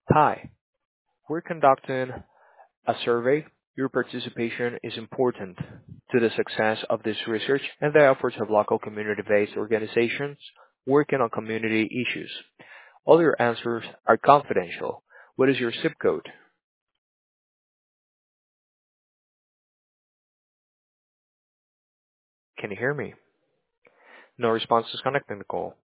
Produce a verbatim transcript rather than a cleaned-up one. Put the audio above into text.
Hi, we're conducting a survey. Your participation is important to the success of this research and the efforts of local community-based organizations working on community issues. All your answers are confidential. What is your zip code? Can you hear me? No response is connecting the call.